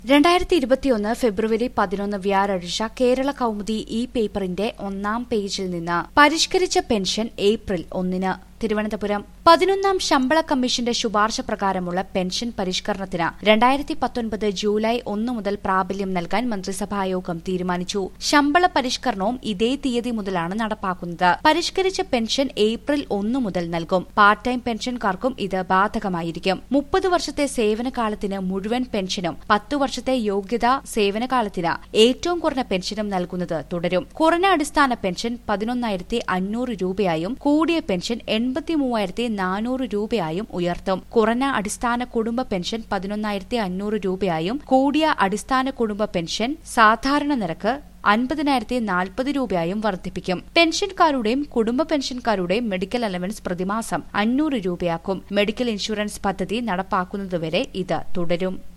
2021 ഫെബ്രുവരി 11 വ്യാഴാഴ്ച കേരള കൗമുദി ഈ പേപ്പറിന്റെ 1-ാം പേജിൽ നിന്ന് പരിഷ്കരിച്ച പെൻഷൻ ഏപ്രിൽ 1-ന് തിരുവനന്തപുരം 11-ാം ശമ്പള കമ്മീഷന്റെ ശുപാർശ പ്രകാരമുള്ള പെൻഷൻ പരിഷ്കരണത്തിന് 2019 ജൂലൈ 1 മുതൽ പ്രാബല്യം നൽകാൻ മന്ത്രിസഭായോഗം തീരുമാനിച്ചു. ശമ്പള പരിഷ്കരണവും ഇതേ തീയതി മുതലാണ് നടപ്പാക്കുന്നത്. പരിഷ്കരിച്ച പെൻഷൻ ഏപ്രിൽ 1 മുതൽ നൽകും. പാർട്ട് ടൈം പെൻഷൻകാർക്കും ഇത് ബാധകമായിരിക്കും. 30 വർഷത്തെ സേവനകാലത്തിന് മുഴുവൻ പെൻഷനും 10 വർഷത്തെ യോഗ്യതാ സേവനകാലത്തിന് ഏറ്റവും കുറഞ്ഞ പെൻഷനും നൽകുന്നത് തുടരും. കുറഞ്ഞ അടിസ്ഥാന പെൻഷൻ 11,500 രൂപയായും കൂടിയ പെൻഷൻ 83,400 രൂപയായും ഉയർത്തും. കുറഞ്ഞ അടിസ്ഥാന കുടുംബ പെൻഷൻ 11,500 രൂപയായും കൂടിയ അടിസ്ഥാന കുടുംബ പെൻഷൻ സാധാരണ നിരക്ക് 50,040 രൂപയായും വർദ്ധിപ്പിക്കും. പെൻഷൻകാരുടെയും കുടുംബ പെൻഷൻകാരുടെയും മെഡിക്കൽ അലവൻസ് പ്രതിമാസം 500 രൂപയാക്കും. മെഡിക്കൽ ഇൻഷുറൻസ് പദ്ധതി നടപ്പാക്കുന്നതുവരെ ഇത് തുടരും.